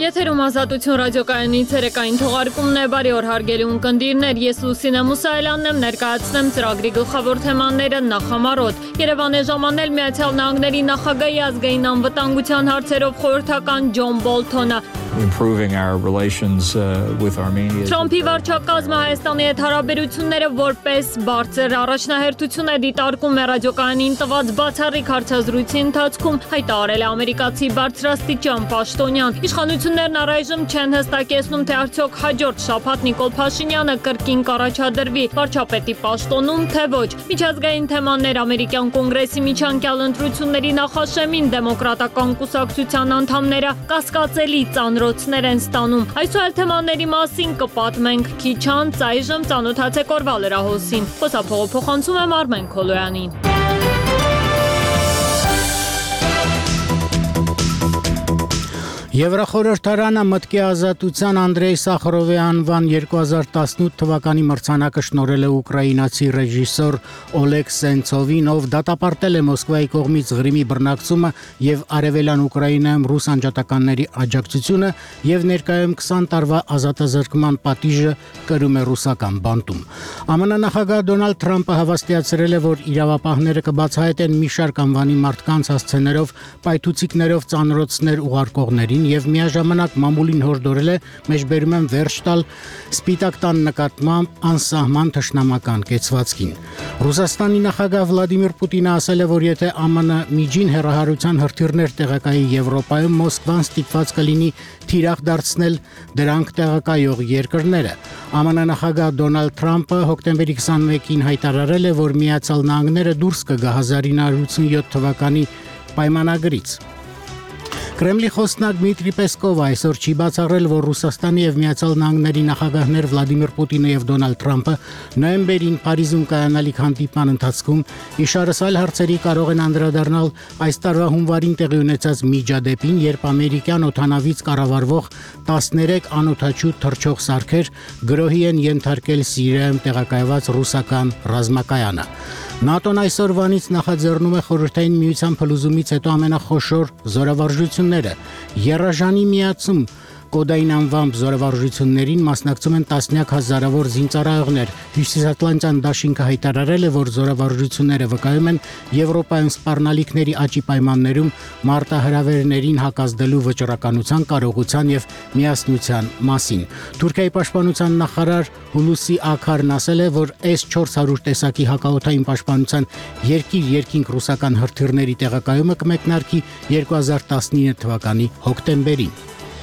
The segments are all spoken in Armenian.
Եթերում ազատություն ռադիոկայանի ցերեկային թողարկումն է, բարի օր հարգելի ունկնդիրներ, ես Լուսինե Մուսայելյանն եմ, ներկայացնեմ ծրագրի գլխավոր թեմաները նախամարոտ։ Երևան է ժամանել Միացյալ Նահանգների նախագահի ազգային անվտանգության հարցերով խորհրդական Ջոն Բոլթոնը։ Թրամփի վարչակազմը Հայաստանի հետ հարաբերությունները որպես բարձր առաջնահերթություն է դիտարկում է ռադիոկայանին տված բացառիկ հարցազրույցի ընթացքում հայտարարել է ամերիկացի բարձրաստիճան պաշտոնյան։ Իշխանություններն առայժմ չեն հստակեցնում, թե արդյոք հաջորդ շաբաթ Նիկոլ Փաշինյանը կրկին կառաջադրվի վարչապետի պաշտոնում, թե ոչ։ Միջազգային թեմաներ ամերիկյան կոնգրեսի միջանկյալ ընտրությունների նախաշեմին դեմոկրատական կուսակցության անդամները կասկածելի ծանրոցներ են ստանում։ Այսօր թեմաների մասին կպատմենք քիչ անց, այժմ ծանոթացեք օրվա լրահոսին։ Խոսափողը փոխանցում եմ Արմեն Քոլոյանին։ Եվրախորհրդարանը մտքի ազատության Անդրեյ Սախարովի անվան 2018 թվականի մրցանակը շնորհել է ուկրաինացի ռեժիսոր Օլեգ Սենցովին, ով դատապարտել է Մոսկվայի կողմից Ղրիմի բռնակցումը եւ արևելյան Ուկրաինայում ռուս անջատականների աջակցությունը եւ ներկայում 20 տարվա ազատազրկման պատիժը կրում է ռուսական բանտում։ ԱՄՆ նախագահ Դոնալդ Թրամփը հավաստիացրել է, որ իրավապահները կբացահայտեն մի շարք անվանի մարդկանց հասցեներով, պայթուցիկներով ծանրոցներ ուղարկողներին եւ միաժամանակ մամուլին հորդորել է մեջբերում են վերջ տալ Սպիտակ տան նկատմամբ անսահման թշնամական կեցվածքին։ Ռուսաստանի նախագահ Վլադիմիր Պուտինը ասել է, որ եթե ԱՄՆ միջին հեռահարության հրթիռներ տեղակայի Եվրոպայում, Մոսկվան ստիպված կլինի թիրախ դարձնել դրանք տեղակայող երկրները։ ԱՄՆ նախագահ Դոնալդ Թրամփը հոկտեմբերի 21-ին հայտարարել է, որ Միացյալ Նահանգները դուրս կգա 1987 թվականի պայմանագրից։ Կրեմլի խոսնակ Դմիտրի Պեսկովը այսօր չի բացառել, որ Ռուսաստանի եւ Միացյալ Նահանգների նախագահներ Վլադիմիր Պուտինը եւ Դոնալդ Թրամփը նոյեմբերին Փարիզում կայանալիք հանդիպման ընթացքում իշարս այլ հարցերի կարող են անդրադառնալ այս տարվա հունվարին տեղի ունեցած միջադեպին, երբ ամերիկյան օդանավից կառավարվող 13 անօդաչու թռչող սարքեր գրոհի են ենթարկել Սիրիայում տեղակայված ռուսական ռազմակայանը։ ՆԱՏՕ-ն այսօրվանից նախաձեռնում է խորհրդային միության փլուզումից հետո ամենախոշոր զորավարժությունները։ Եռաժանի միացում կոդային անվամբ զորավարժություններին մասնակցում են տասնյակ հազարավոր զինծառայողներ։ Հյուսիսատլանտյան դաշինքը հայտարարել է, որ զորավարժությունները վկայում են Եվրոպայում սպառնալիքների աճի պայմաններում մարտահրավերներին հակազդելու վճռականության, կարողության եւ միասնության մասին։ Թուրքիայի պաշտպանության նախարար Հուլուսի Աքարն ասել է, որ S-400 տեսակի հակաօդային պաշտպանության երկիր-երկինք ռուսական հրթիռների տեղակայումը կմեկնարկի 2019 թվականի հոկտեմբերին։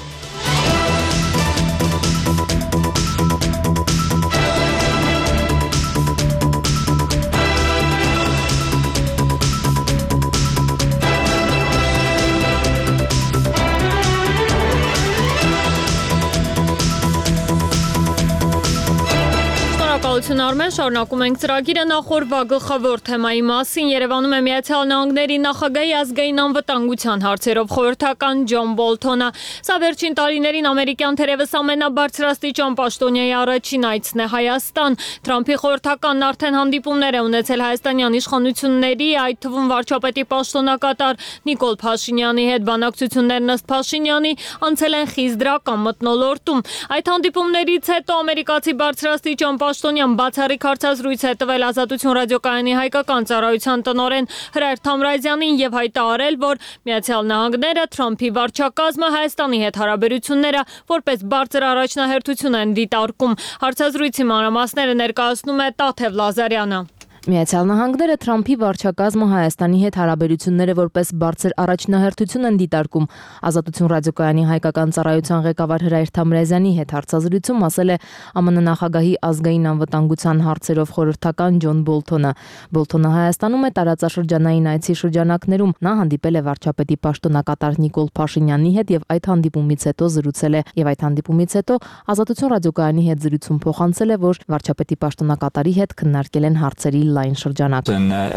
Արմեն, շարունակում ենք ծրագիրը նախորդ գլխավոր թեմայի մասին։ Երևանում է Միացյալ Նահանգների նախագահի ազգային անվտանգության հարցերով խորհրդական Ջոն Բոլթոնը։ Սա վերջին տարիներին ամերիկյան թերևս ամենաբարձրաստիճան պաշտոնյայի առաջին այցն է Հայաստան։ Թրամփի խորհրդականն արդեն հանդիպումներ է ունեցել հայաստանյան իշխանությունների, այդ թվում վարչապետի պաշտոնակատար Նիկոլ Փաշինյանի հետ։ Բանակցություններն ըստ Փաշինյանի անցել են խիստ դրական մթնոլորտում։ Այդ հանդիպումներից հետո ամերիկացի բարձրաստիճան պաշտոնյան բացառիկ հարցազրույց է տվել Ազատություն ռադիոկայանի հայկական ծառայության տնօրեն Հրայր Թամրազյանին եւ հայտարարել, որ Միացյալ Նահանգները Թրամփի վարչակազմը Հայաստանի հետ հարաբերությունները որպես բարձր առաջնահերթություն են դիտարկում։ Հարցազրույցի մանրամասները ներկայացնում է Տաթև Լազարյանը։ Միացյալ Նահանգները Թրամփի վարչակազմը Հայաստանի հետ հարաբերությունները որպես բարձր առաջնահերթություն են դիտարկում։ Ազատություն ռադիոկայանի հայկական ծառայության ղեկավար Հրայր Թամրազյանի հետ հարցազրույցում ասել է ԱՄՆ նախագահի ազգային անվտանգության հարցերով խորհրդական Ջոն Բոլթոնը։ Բոլթոնը Հայաստանում է տարածաշրջանային այցի շրջանակներում։ Նա հանդիպել է վարչապետի պաշտոնակատար Նիկոլ Փաշինյանի հետ եւ այդ հանդիպումից հետո զրուցել է։ Եվ այդ հանդիպումից հետո Ազատություն ռադիոկայանի հետ զրույցում փոխանցել է, որ վարչապետի պաշտոնակատարի հետ քննարկել են հարցերի լայն շրջանակ։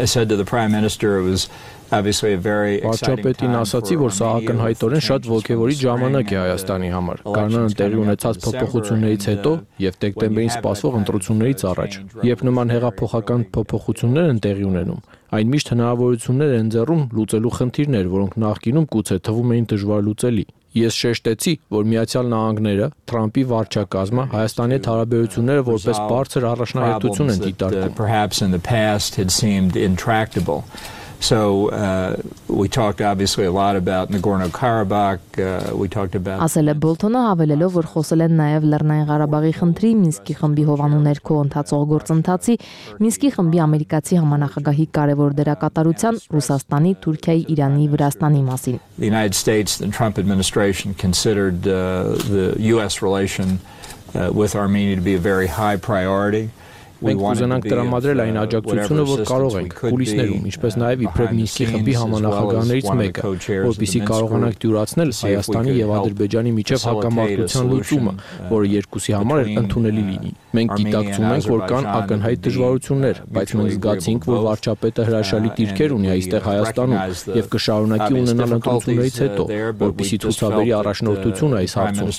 Վարչապետին ասացի, որ սա ակնհայտորեն շատ ոգևորիչ ժամանակ է Հայաստանի համար։ Գարնանը տեղի ունեցած փոփոխություններից հետո եւ դեկտեմբերին սպասվող ընտրություններից առաջ, երբ նման հեղափոխական փոփոխություններ են տեղի ունենում, այն միշտ հնարավորություններ են ձեռում լուծելու խնդիրներ, որոնք նախկինում գուցե թվում էին դժվար լուծելի։ Ես շեշտեցի, որ Միացյալ Նահանգները, Թրամփի վարչակազմը Հայաստանի հետ հարաբերությունները որպես բարձր առաջնահերթություն են դիտարկում. So we talked obviously a lot about Nagorno-Karabakh, we talked about Ասել է Բոլթոնը հավելելով, որ խոսել են նաև Լեռնային Ղարաբաղի խնդրի, Մինսկի խմբի հովանու ներքո ընթացող գործընթացի, Մինսկի խմբի ամերիկացի համանախագահի կարևոր դերակատարության, Ռուսաստանի, Թուրքիայի, Իրանի, Վրաստանի մասին. The United States and Trump administration considered the US relation with Armenia to be a very high priority. Մենք կուզենանք տրամադրել այն աջակցությունը, որ կարող ենք, կուլիսներում, ինչպես նաև իբրև Մինսկի խմբի համանախագահներից մեկը, որպեսզի կարողանանք դյուրացնել Հայաստանի եւ Ադրբեջանի միջև հակամարտության լուծումը, որը երկուսի համար ընդունելի լինի։ Մենք գիտակցում ենք, որ կան ակնհայտ դժվարություններ, բայց մենք զգացինք, որ վարչապետը հրաշալի դիրքեր ունի այստեղ Հայաստանում եւ կշարունակի ունենալ ընտրություններից հետո, որպեսզի ցուցաբերի առաջնորդությունը այս հարցում.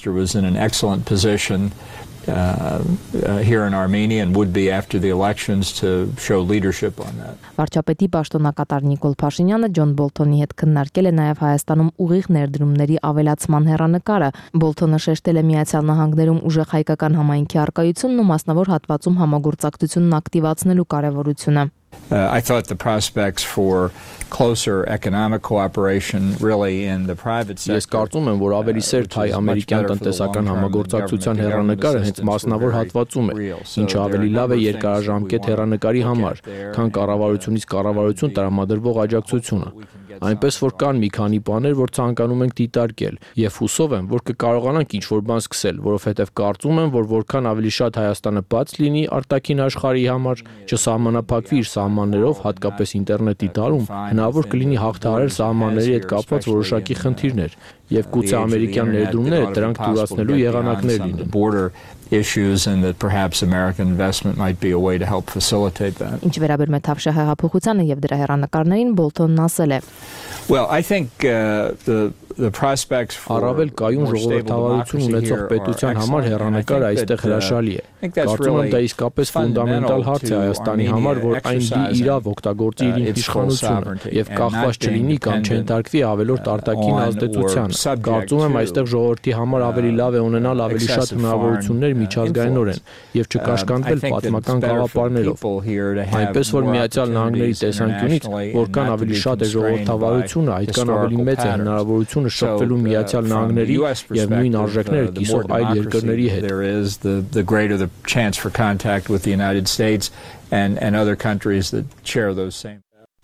Here in Armenia and would be after the elections to show leadership on that. Վարչապետի պաշտոնակատար Նիկոլ Փաշինյանը Ջոն Բոլթոնի հետ քննարկել է նաև Հայաստանում ուղիղ ներդրումների ավելացման հեռանկարը։ Բոլթոնը շեշտել է Միացյալ Նահանգներում ուժեղ հայկական համայնքի առկայությունն ու մասնավոր հատվածում համագործակցությունն ակտիվացնելու կարևորությունը։ I thought the prospects for closer economic cooperation really in the private sector. Ես կարծում եմ, որ ավելի սերտ հայ-ամերիկյան տնտեսական համագործակցության հեռանկարը հենց մասնավոր հատվածում է, ինչը ավելի լավ է երկարաժամկետ հեռանկարի համար, քան կառավարությունից կառավարություն տրամադրվող աջակցությունը։ Այնպես որ կան մի քանի բաներ, որ ցանկանում ենք դիտարկել, եւ հուսով եմ, որ կկարողանանք ինչ-որ բան սկսել, որովհետեւ կարծում եմ, որ որքան ավելի շատ Հայաստանը բաց լինի արտաքին աշխարհի համար, չսահմանափակվի իր սահմաններով, հատկապես ինտերնետի տարում, հնարավոր կլինի հաղթահարել սահմանների հետ կապված որոշակի խնդիրներ, եւ գուցե ամերիկյան ներդրումները դրանք դյուրացնելու եղանակներ լինեն. Issues and that perhaps American investment might be a way to help facilitate that. Ինչ վերաբերում է Թավշյա հեղափոխությանը եւ դրա հեռանկարներին Բոլթոնն ասել է. Well, I think the prospects for առավել կայուն ժողովրդավարություն ունեցող պետության համար հեռանկարը այստեղ հրաշալի է։ Կարծում եմ դա իսկապես ֆունդամենտալ հարց է Հայաստանի համար, որ այն լի իրավ օգտագործի իր իշխանությունը եւ կախված չլինի կամ չընտարկվի ավելորդ արտաքին ազդեցությանը։ Կարծում եմ այստեղ ժողովրդի համար ավելի լավ է ունենալ ավելի շատ հնարավորություններ միջազգայինորեն եւ չկաշկանդվել պատմական գաղափարներով։ Այնպես որ Միացյալ Նահանգների տեսանկյունից որքան ավելի շատ է ժողովրդավարությունը, այդքան ավելի մեծ է հնարավորությունը շփվելու Միացյալ Նահանգների եւ նույն արժեքները կիսող այլ երկրների հետ։ There is the greater the chance for contact with the United States and other countries that share those same.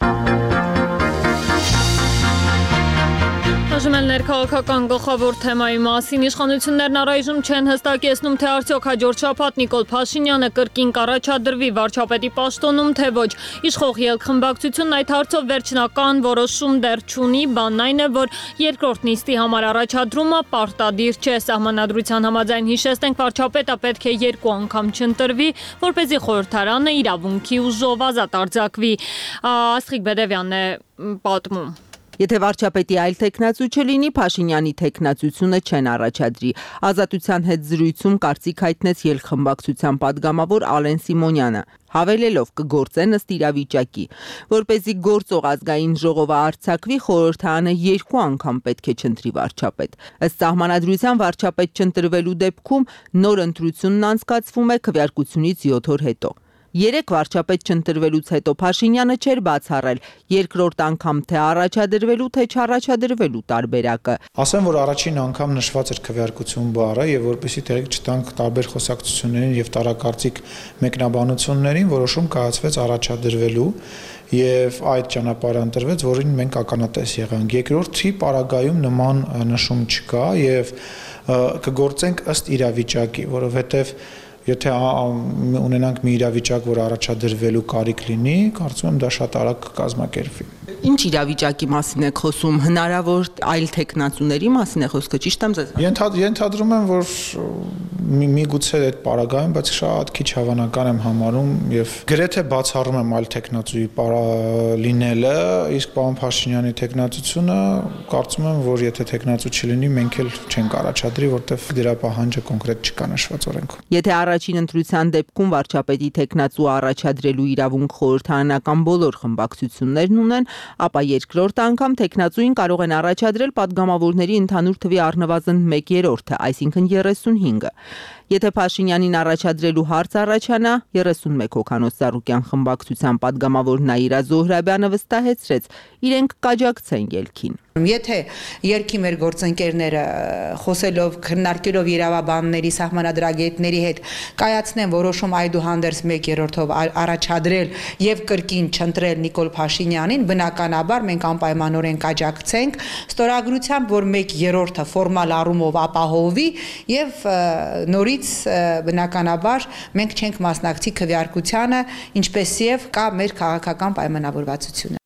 Այժմ ներքաղաքական գլխավոր թեմայի մասին իշխանություններն առայժմ չեն հստակեցնում, թե արդյոք հաջորդ շաբաթ Նիկոլ Փաշինյանը կրկին կառաջադրվի վարչապետի պաշտոնում, թե ոչ։ Իշխող ելքխմբակցությունն այդ հարցով վերջնական որոշում դեռ չունի, բանն այն է, որ երկրորդ նիստի համար առաջադրումը պարտադիր չէ։ Սահմանադրության համաձայն հիշեցնենք, վարչապետը պետք է 2 անգամ չընտրվի, որպեսզի խորհրդարանը իրավունքի ուժով ազատ արձակվի։ Աստղիկ Բեդևյանն է պատմում։ Եթե վարչապետի այլ թեկնածու չլինի, Փաշինյանի թեկնածությունը չեն առաջադրի։ Ազատության հետ զրույցում կարծիք հայտնեց ելքխմբակցության падգամավոր Ալեն Սիմոնյանը, հավելելով կգործեն ըստ իրավիճակի, որպեսզի գործող ազգային ժողովը արձակվի, խորհրդարանը 2 անգամ պետք է չընտրի վարչապետ։ Ըստ սահմանադրության վարչապետ չընտրվելու դեպքում նոր ընտրությունն անցկացվում է քվեարկությունից 7 օր հետո։ 3 վարչապետ չընտրվելուց հետո Փաշինյանը չէր բացառել երկրորդ անգամ թե առաջադրվելու, թե չառաջադրվելու տարբերակը։ Ասեմ, որ առաջին անգամ նշված էր քվեարկություն բառը եւ որպեսզի տեղիք չտանք տարբեր խոսակցություններին եւ տարակարծիք մեկնաբանություններին, որոշում կայացվեց առաջադրվելու եւ այդ ճանապարհը ընտրվեց, որին մենք ականատես եղանք։ Երկրորդի պարագայում նման նշում չկա եւ կգործենք ըստ իրավիճակի, որովհետեւ Եթե ունենանք մի իրավիճակ, որ առաջադրվելու կարիք լինի, կարծում եմ դա շատ արագ կկազմակերպվի։ Ինչ իրավիճակի մասին եք խոսում, հնարավոր այլ թեկնածուների մասին է խոսքը, ճիշտ եմ ձեզ։ Ենթադրում եմ, որ միգուցե այդ պարագայում, բայց շատ քիչ հավանական եմ համարում եւ գրեթե բացառում եմ այլ տեխնացուի լինելը, իսկ պարոն Փաշինյանի տեխնացությունը կարծում եմ, որ եթե տեխնացու չլինի, մենք էլ չենք առաջադրի, որտեվ դրա պահանջը կոնկրետ չկա նշված օրենքում։ Եթե առաջին ընտրության դեպքում վարչապետի տեխնացու առաջադրելու իրավունք խորհրդարանական բոլոր խմբակցություններն ունեն, ապա երկրորդ անգամ տեխնացուին կարող են առաջադրել падգամավորների ընդհանուր թվի առնվազն 1/3, այսինքն 35-ը։ Եթե Փաշինյանին առաջադրելու հարց առաջանա, 31 հոգանոց Ծառուկյան խմբակցության падգամավոր Նաիրա Զոհրաբյանը վստահեցրեց, իրենք կաջակցեն ելքին։ Եթե երկի մեր գործընկերները խոսելով, քննարկելով իրավաբանների, սահմանադրագետների հետ կայացնեն որոշում այդուհանդերձ 1/3-ով առաջադրել եւ կրկին չընտրել Նիկոլ Փաշինյանին, բնականաբար մենք անպայմանորեն կաջակցենք ստորագրությամբ, որ 1/3-ը ֆորմալ առումով ապահովի եւ նորից բնականաբար մենք չենք մասնակցի քվեարկությանը, ինչպես եւ կա մեր քաղաքական պայմանավորվածությունը։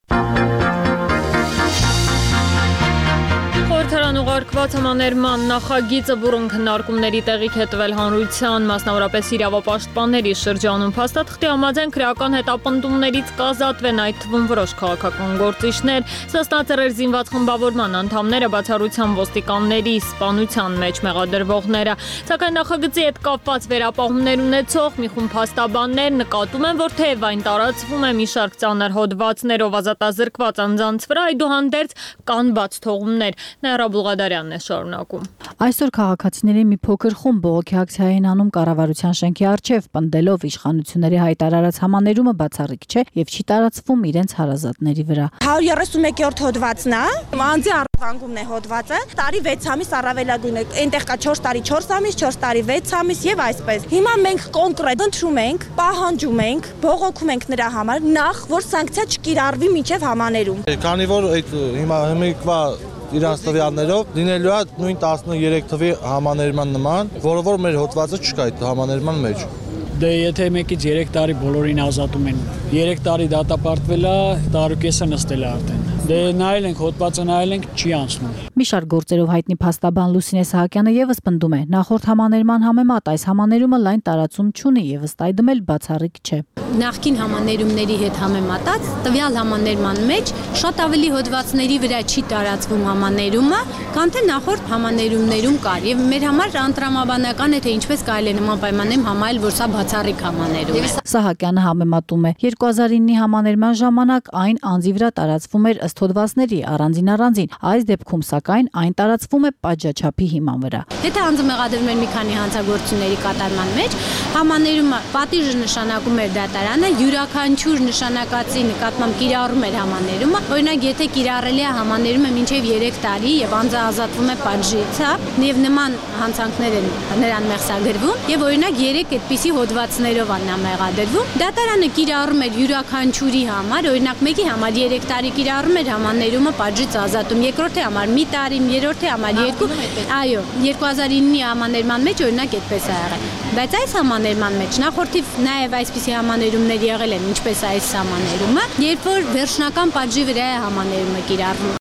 Խորհրդարան ուղարկված համաներման նախագիծը բուռն քննարկումների տեղիք է տվել հանրության, մասնավորապես իրավապաշտպանների շրջանում։ Փաստաթղթի համաձայն քրեական հետապնդումներից կազատվեն, այդ թվում որոշ քաղաքական գործիչներ, Սասնա-Ծռեր զինված խմբավորման անդամները, բացառությամբ ոստիկանների սպանության մեջ մեղադրվողները։ Սակայն նախագծի հետ կապված վերապահումներ ունեցող մի խումբ փաստաբաններ նկատում են, որ թեև այն տարածվում է մի շարք ծանր հոդվածներով ազատազրկված անձանց վրա, այդուհանդերձ կան բաց թողումներ։ Ներա Բուլղադարյանն է շարունակում։ Այսօր քաղաքացիների մի փոքր խումբ բողոքի ակցիա են անում կառավարության շենքի առջև, պնդելով իշխանությունների հայտարարած համաներումը բացառիկ չէ եւ չի տարածվում իրենց հարազատների վրա։ 131-րդ հոդվածն է, անձի առանցքումն է հոդվածը, տարի 6 ամիս առավելագույն է, այնտեղ կա 4 տարի 4 ամիս, 4 տարի 6 ամիս եւ այսպես։ Հիմա մենք կոնկրետ ընտրում ենք, պահանջում ենք, բողոքում ենք նրա համար, նախ որ սանկցիա չկիրառվի մինչեւ համաներում։ Քանի որ այդ հիմիկվա իրանց տվյալներով լինելու է նույն 13 թվի համաներման նման, որը որ մեր հոդվածը չկա այդ համաներման մեջ։ Դե եթե մեկից 3 տարի բոլորին ազատում են, 3 տարի դատապարտվել է, տարուկեսը նստել է արդեն։ Դե նայել ենք, հոդվածը նայել ենք, չի անցնում։ Մի շարք գործերով հայտնի փաստաբան Լուսինե Սահակյանը եւս պնդում է, նախորդ համաներման համեմատ այս համաներումը լայն տարածում չունի եւ ըստ այդմ էլ բացառիկ չէ։ Նախկին համաներումների հետ համեմատած, տվյալ համաներման մեջ շատ ավելի հոդվածների վրա չի տարածվում համաներումը, քան թե նախորդ համաներումներում կար։ Եվ մեր համար անտրամաբանական է, թե ինչպես կարելի է նման պայմաններում համարել, որ սա բացառիկ համաներում է։ Սահակյանը համեմատում է 2009-ի համաներման ժամանակ այն անձի վրա տարածվում էր ըստ հոդվածների առանձին, այս դեպքում սակայն այն տարածվում է պատժաչափի հիման վրա։ Եթե անձը մեղադրվում էր մի քանի հանցագործությունների կատարման մեջ, համաներումը պատիժը նշանակում էր դատարանը, յուրաքանչյուր նշանակածի նկատմամբ կիրառում էր համաներումը, օրինակ եթե կիրառելի է համաներումը մինչև 3 տարի եւ անձը ազատվում է պատժից, եւ նման հանցանքներ են նրան մեղսագրվում եւ օրինակ 3 այդպիսի հոդվածներով նա մեղադրվում, դատարանը կիրառում էր յուրաքանչյուրի համար, օրինակ մեկի համար 3 տարի կիրառում էր համաներումը պատժից ազատում, երկրորդի համար մի տարի, երրորդի համար 2, այո, 2009-ի համաներման մեջ օրինակ այդպես է եղել։ Բայց այս համաներման մեջ նախորդիվ նաև այսպիսի համաներումներ եղել են, ինչպես այս համաներումը, երբ որ վերջնական պատժի վրա է համաներումը կիրառվում։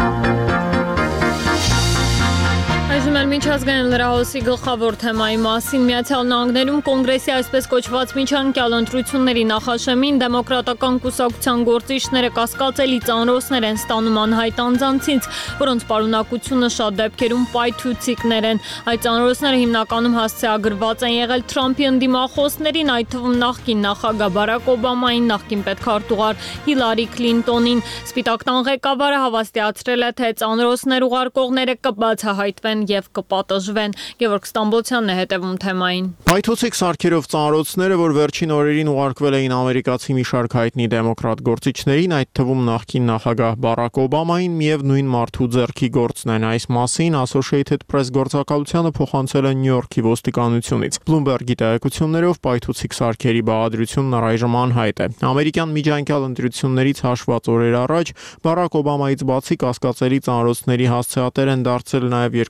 Այժմ էլ միջազգային լրահոսի գլխավոր թեմայի մասին Միացյալ Նահանգներում կոնգրեսի այսպես կոչված միջանկյալ ընտրությունների նախաշեմին դեմոկրատական կուսակցության գործիչները կասկածելի ծանրոցներ են ստանում անհայտ անձանցից, որոնց պարունակությունը շատ դեպքերում պայթուցիկներ են։ Այդ ծանրոցները հիմնականում հասցեագրված են եղել Թրամփի ընդդիմախոսներին, այդ թվում նախկին նախագահ Բարակ Օբամային, նախկին պետքարտուղար Հիլարի Քլինտոնին։ Սպիտակ տան ղեկավարը հավաստիացրել է, թե ծանրոցներ ուղարկողները կբացահայտվեն եւ կպատժվեն։ Գևորգ Ստամբոլցյանն է հետևում թեմային։ Պայթուցիկ սարքերով ծանրոցները, որ վերջին օրերին ուղարկվել էին ամերիկացի մի շարք հայտնի դեմոկրատ գործիչներին, այդ թվում նախկին նախագահ Բարակ Օբամային, միևնույն մարդու ձեռքի գործն են։ Այս մասին Associated Press գործակալությանը փոխանցել է Նյու Յորքի ոստիկանությունից։ Bloomberg-ի տեղեկություններով պայթուցիկ սարքերի բաղադրությունն առայժմ անհայտ է։ Ամերիկյան միջանկյալ ընտրություններից հաշված օրեր առաջ Բարակ Օբամայից բացի կասկածելի ծանրոցների հասցեատեր են դարձել նաև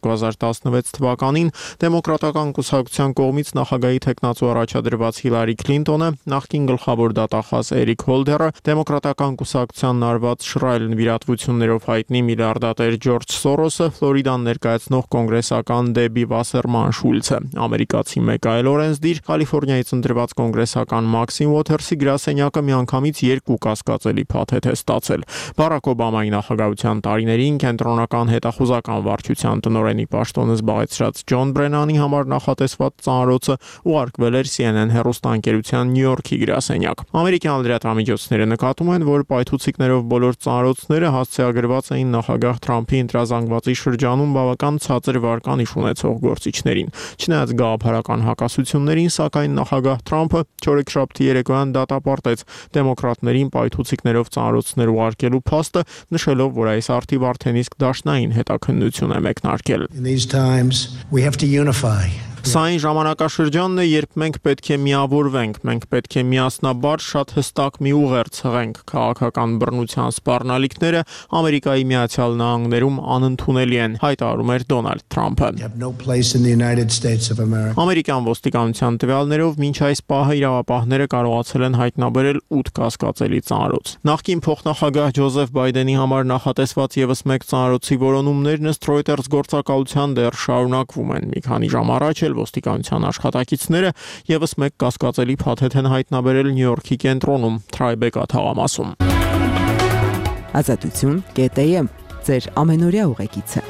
2016 թվականին դեմոկրատական կուսակցության կողմից նախագահի թեկնածու առաջադրված Հիլարի Քլինտոնը, նախկին գլխավոր դատախազ Էրիկ Հոլդերը, դեմոկրատական կուսակցության նարված շռայլ նվիրատվություններով հայտնի միլիարդատեր Ջորջ Սորոսը, Ֆլորիդան ներկայացնող կոնգրեսական Դեբի Վասերման Շուլցը, ամերիկացի մեկ այլ օրենսդիր, Կալիֆոռնիայից ընտրված կոնգրեսական Մաքսիմ Ուոթերսի գրասենյակը միանգամից 2 կասկածելի փաթեթ է ստացել։ Բարակ Օբամայի նախագահության տարիներին կենտրոնական հետախուզական վարչության տնօրենի պաշտոնը զբաղեցրած Ջոն Բրենանի համար նախատեսված ծանրոցը ուղարկվել էր CNN հեռուստաընկերության Նյու Յորքի գրասենյակ։ Ամերիկյան լրատվամիջոցները նկատում են, որ պայթուցիկներով բոլոր ծանրոցները հասցեագրված էին նախագահ Թրամփի ընտրազանգվածի շրջանում բավական ցածր վարկանիշ ունեցող գործիչներին։ Չնայած գաղափարական հակասություններին, սակայն նախագահ Թրամփը չորեքշաբթի երեկոյան դատապարտեց դեմոկրատներին պայթուցիկներով ծանրոցներ ուղարկելու փաստը, նշելով, որ այս արդիվ արդեն իսկ դաշնային հետաքննություն է մեկնարկել։ Սա այն ժամանակաշրջանն է, երբ մենք պետք է միավորվենք, մենք պետք է միասնաբար շատ հստակ մի ուղեր ցղենք։ Քաղաքական բռնության սպառնալիքները Ամերիկայի Միացյալ Նահանգներում անընդունելի են, հայտարարում էր Դոնալդ Թրամփը։ Ամերիկյան ոստիկանության տվյալներով մինչ այս պահը իրավապահները կարողացել են հայտնաբերել 8 կասկածելի ծանրոց։ Նախկին փոխնախագահ Ջոզեֆ Բայդենի համար նախատեսված եւս մեկ ծանրոցի որոնումներն ըստ Reuters գործակալության դեռ շարունակվում են։ Մի քանի ժամ առաջ ոստիկանության աշխատակիցները եւս մեկ կասկածելի փաթեթ են հայտնաբերել Նյու Յորքի կենտրոնում, Թրայբեկա թաղամասում։ Ազատություն.am ձեր ամենօրյա ուղեկիցը։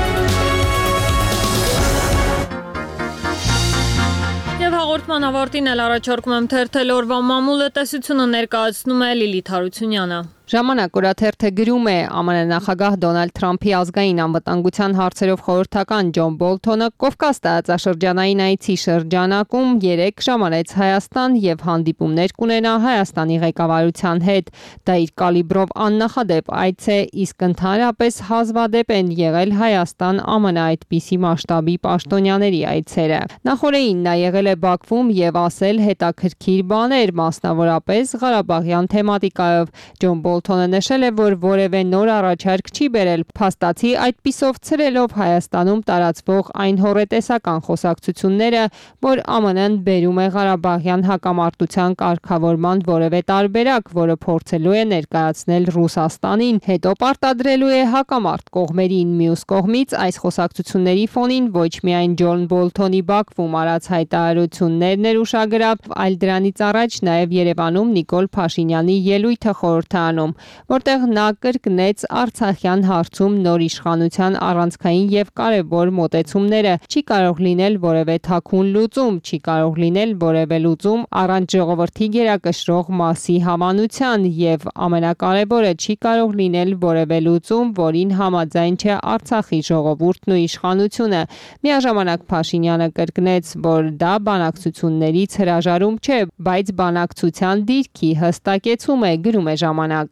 Եվ հաղորդման ավարտին էլ առաջարկում եմ թերթել օրվա մամուլը, տեսությունը ներկայացնում է Լիլիթ Հարությունյանը։ Ժամանակ օրաթերթը գրում է ԱՄՆ նախագահ Դոնալդ Թրամփի ազգային անվտանգության հարցերով խորհրդական Ջոն Բոլթոնը Կովկաս տարածաշրջանային այցի շրջանակում 3 ժամանեց Հայաստան եւ հանդիպումներ կունենա Հայաստանի ղեկավարության հետ։ Դա իր կալիբրով աննախադեպ այց է, իսկ ընդհանրապես հազվադեպ են եղել Հայաստան-ԱՄՆ այդպիսի մասշտաբի պաշտոնյաների այցերը։ Նախորդին նա եղել է Բաքվում եւ ասել հետաքրքիր բաներ, մասնավորապես Ղարաբաղյան թեմատիկայով։ Ջոն Բոլթոնը նշել է, որ որևէ նոր առաջարկ չի բերել, փաստացի այդպիսով ցրելով Հայաստանում տարածվող այն հոռետեսական խոսակցությունները, որ ԱՄՆ-ն բերում է Ղարաբաղյան հակամարտության կարգավորման որևէ տարբերակ, որը փորձելու է ներկայացնել Ռուսաստանին, հետո պարտադրելու է հակամարտ կողմերին։ Մյուս կողմից այս խոսակցությունների ֆոնին ոչ միայն Ջոն Բոլթոնի Բաքվում արած հայտարարություններն էր ուշագրավ, այլ դրանից առաջ նաև Երևանում Նիկոլ Փաշինյանի ելույթը խորհրդանում, որտեղ նա կրկնեց Արցախյան հարցում նոր իշխանության առանցքային եւ կարեւոր մոտեցումները։ Չի կարող լինել որևէ թաքուն լուծում, չի կարող լինել որևէ լուծում առանց ժողովրդի գերակշռող մասի հավանության եւ ամենակարևորը չի կարող լինել որևէ լուծում, որին համաձայն չէ Արցախի ժողովուրդն ու իշխանությունը։ Միաժամանակ Փաշինյանը կրկնեց, որ դա բանակցություններից հրաժարում չէ, բայց բանակցության դիրքի հստակեցում է, գրում է ժամանակը։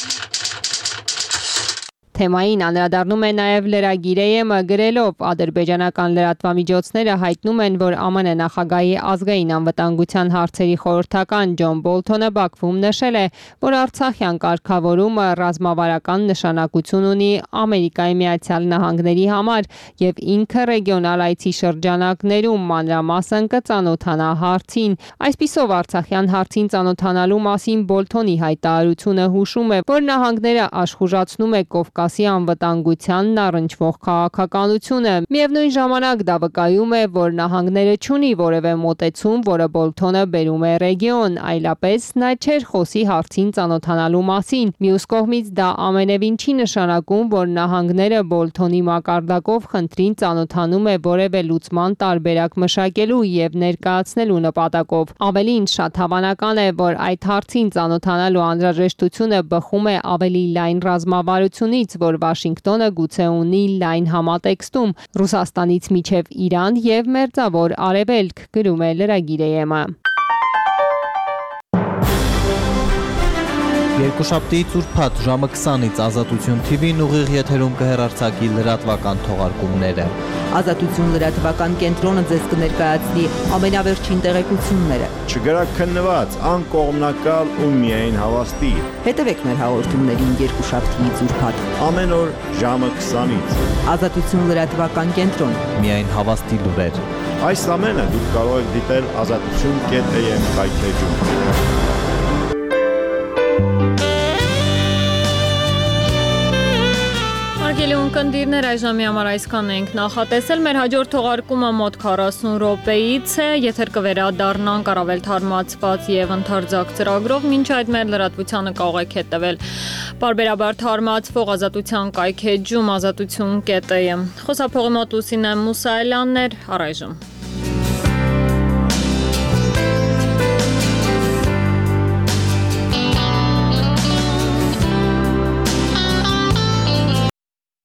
Թեմային անդրադառնում է նաև լրագիր գրելով ադրբեջանական լրատվամիջոցները հայտնում են, որ ԱՄՆ նախագահի ազգային անվտանգության հարցերի խորհրդական Ջոն Բոլթոնը Բաքվում նշել է, որ Արցախյան կարգավորումը ռազմավարական նշանակություն ունի Ամերիկայի Միացյալ Նահանգների համար եւ ինքը ռեգիոնալ այցի շրջանակներում մանրամասն կծանոթանա հարցին։ Այսպիսով Արցախյան հարցին ծանոթանալու մասին Բոլթոնի հայտարարությունը հուշում է, որ նահանգները աշխուժացնում է Կովկասի անվտանգությանն առնչվող քաղաքականությունը։ Միևնույն ժամանակ դա վկայում է, որ նահանգները չունի որևէ մոտեցում, որը Բոլթոնը բերում է ռեգիոն, այլապես նա չէր խոսի հարցին ծանոթանալու մասին։ Մյուս կողմից դա ամենևին չի նշանակում, որ նահանգները Բոլթոնի մակարդակով խնդրին ծանոթանում է որևէ լուծման տարբերակ մշակելու եւ ներկայացնելու նպատակով։ Ավելին շատ հավանական է, որ այդ հարցին ծանոթանալու անհրաժեշտությունը բխում է ավելի լայն ռազմավարությունից, որ Վաշինգտոնը գուցե ունի լայն համատեքստում Ռուսաստանից մինչև Իրան եւ Մերձավոր Արևելք, գրում է լրագիր AM-ը։ Երկուշաբթիից ուրբաթ ժամը 20-ից Ազատություն TV-ն ուղիղ եթերում կհեռարձակի լրատվական թողարկումները։ Ազատություն լրատվական կենտրոնը ձեզ կներկայացնի ամենավերջին տեղեկությունները։ Չգրաքննված, անկողմնակալ ու միայն հավաստի։ Հետևեք մեր հաղորդումներին երկուշաբթիից ուրբաթ։ Ամեն օր ժամը 20-ից։ Ազատություն լրատվական կենտրոն։ Միայն հավաստի լուրեր։ Այս ամենը դուք կարող եք դիտել azatutun.am հայթեջում։ Հարգելի ունկնդիրներ, այժմի համար այսքան ենք նախատեսել։ Մեր հաջորդ թողարկումը մոտ 40 րոպեից է, եթեր կվերադառնանք առավել թարմացված եւ ընդարձակ ծրագրով, մինչ այդ մեր լրատվությանը կարող եք հետևել պարբերաբար թարմացվող Ազատության կայքեջում azatutun.am։ Խոսափողի մոտ Լուսինե Մուսայելյանն էր, առայժմ։